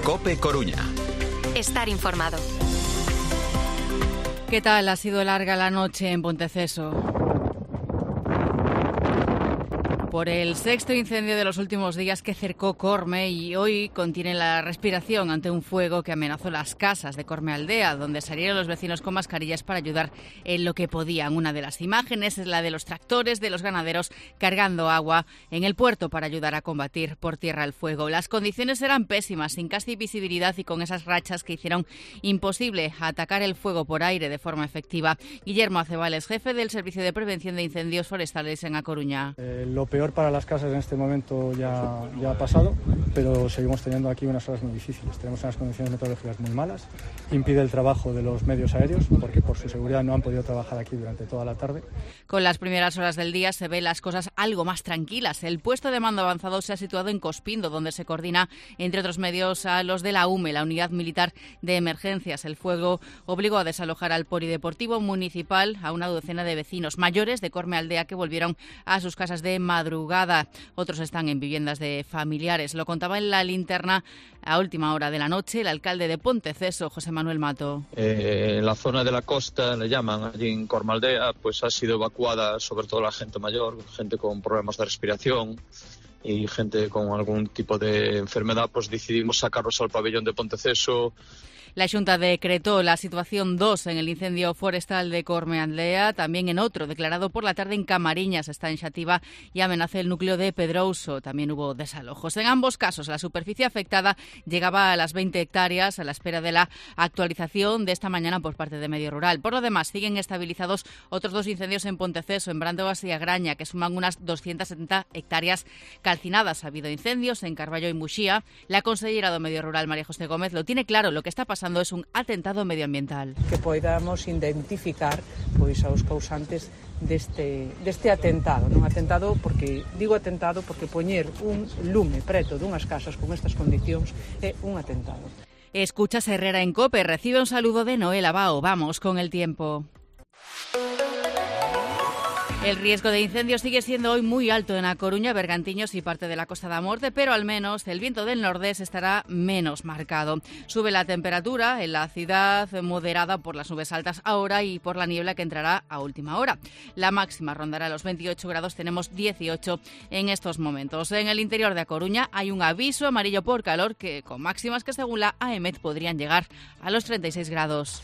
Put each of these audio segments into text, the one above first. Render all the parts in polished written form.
COPE Coruña. Estar informado. ¿Qué tal? Ha sido larga la noche en Ponteceso. Por el sexto incendio de los últimos días que cercó Corme y hoy contiene la respiración ante un fuego que amenazó las casas de Corme Aldea, donde salieron los vecinos con mascarillas para ayudar en lo que podían. Una de las imágenes es la de los tractores de los ganaderos cargando agua en el puerto para ayudar a combatir por tierra el fuego. Las condiciones eran pésimas, sin casi visibilidad y con esas rachas que hicieron imposible atacar el fuego por aire de forma efectiva. Guillermo Acebales, jefe del Servicio de Prevención de Incendios Forestales en A Coruña. Lo peor para las casas en este momento ya ha pasado, pero seguimos teniendo aquí unas horas muy difíciles. Tenemos unas condiciones meteorológicas muy malas, impide el trabajo de los medios aéreos porque por su seguridad no han podido trabajar aquí durante toda la tarde. Con las primeras horas del día se ven las cosas algo más tranquilas. El puesto de mando avanzado se ha situado en Cospindo, donde se coordina, entre otros medios, a los de la UME, la Unidad Militar de Emergencias. El fuego obligó a desalojar al polideportivo municipal a una docena de vecinos mayores de Corme Aldea que volvieron a sus casas de madrugada. Otros están en viviendas de familiares. Lo contaba en la linterna a última hora de la noche el alcalde de Ponteceso, José Manuel Mato. En la zona de la costa, le llaman, allí en Corme Aldea, pues ha sido evacuada sobre todo la gente mayor, gente con problemas de respiración y gente con algún tipo de enfermedad. Pues decidimos sacarlos al pabellón de Ponteceso. La Xunta decretó la situación 2 en el incendio forestal de Corme Aldea, también en otro declarado por la tarde en Camariñas, está en Xativa y amenaza el núcleo de Pedrouso. También hubo desalojos. En ambos casos, la superficie afectada llegaba a las 20 hectáreas a la espera de la actualización de esta mañana por parte de Medio Rural. Por lo demás, siguen estabilizados otros 2 incendios en Ponteceso, en Brandoas y Agraña, que suman unas 270 hectáreas calcinadas. Ha habido incendios en Carballo y Muxía. La consellera do Medio Rural, María José Gómez, lo tiene claro. Lo que está pasando es un atentado medioambiental. Que podamos identificar pois aos causantes deste atentado. Non atentado porque digo atentado porque poñer un lume preto dunhas casas con estas condicións é un atentado. Escuchas Herrera en COPE, recibe un saludo de Noel Abao. Vamos con el tiempo. El riesgo de incendios sigue siendo hoy muy alto en A Coruña, Bergantiños y parte de la Costa da Morte, pero al menos el viento del nordés estará menos marcado. Sube la temperatura en la ciudad, moderada por las nubes altas ahora y por la niebla que entrará a última hora. La máxima rondará los 28 grados, tenemos 18 en estos momentos. En el interior de A Coruña hay un aviso amarillo por calor que con máximas que según la AEMET podrían llegar a los 36 grados.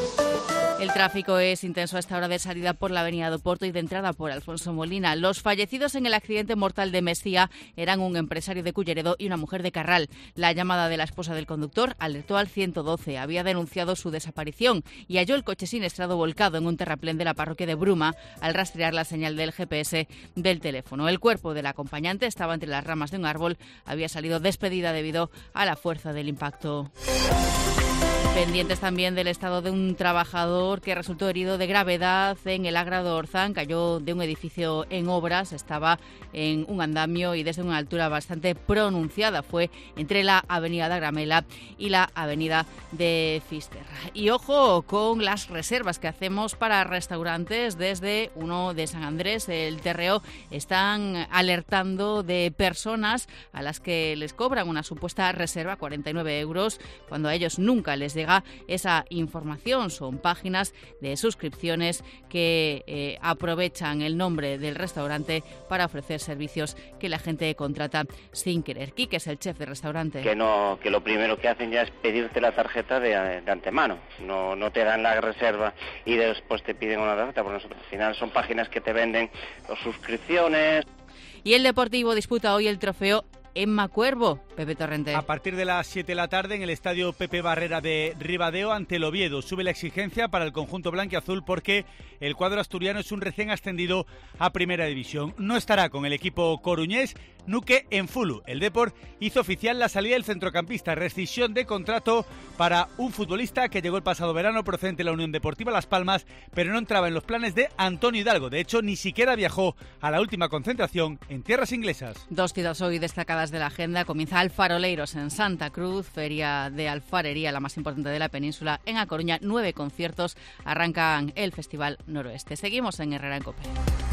El tráfico es intenso a esta hora de salida por la avenida do Porto y de entrada por Alfonso Molina. Los fallecidos en el accidente mortal de Mesía eran un empresario de Culleredo y una mujer de Carral. La llamada de la esposa del conductor alertó al 112. Había denunciado su desaparición y halló el coche siniestrado volcado en un terraplén de la parroquia de Bruma al rastrear la señal del GPS del teléfono. El cuerpo del acompañante estaba entre las ramas de un árbol. Había salido despedida debido a la fuerza del impacto. Pendientes también del estado de un trabajador que resultó herido de gravedad en el Agra de Orzán. Cayó de un edificio en obras, estaba en un andamio y desde una altura bastante pronunciada. Fue entre la avenida de Agramela y la avenida de Fisterra. Y ojo con las reservas que hacemos para restaurantes desde uno de San Andrés, el Terreo. Están alertando de personas a las que les cobran una supuesta reserva, 49 euros, cuando a ellos nunca les llega esa información. Son páginas de suscripciones que aprovechan el nombre del restaurante para ofrecer servicios que la gente contrata sin querer. Quique es el chef de restaurante. Que lo primero que hacen ya es pedirte la tarjeta de antemano. No te dan la reserva y después te piden una tarjeta. Porque al final son páginas que te venden las suscripciones. Y el Deportivo disputa hoy el trofeo Emma Cuervo. Pepe Torrente. A partir de las 7 de la tarde en el estadio Pepe Barrera de Ribadeo ante el Oviedo. Sube la exigencia para el conjunto blanquiazul porque el cuadro asturiano es un recién ascendido a Primera División. No estará con el equipo coruñés Nuque Enfulu. El Depor hizo oficial la salida del centrocampista, rescisión de contrato para un futbolista que llegó el pasado verano procedente de la Unión Deportiva Las Palmas, pero no entraba en los planes de Antonio Hidalgo. De hecho, ni siquiera viajó a la última concentración en tierras inglesas. 2 citas hoy destacadas de la agenda. Comienza Alfaroleiros en Santa Cruz, feria de alfarería, la más importante de la península. En A Coruña, 9 conciertos. Arrancan el Festival Noroeste. Seguimos en Herrera en COPE.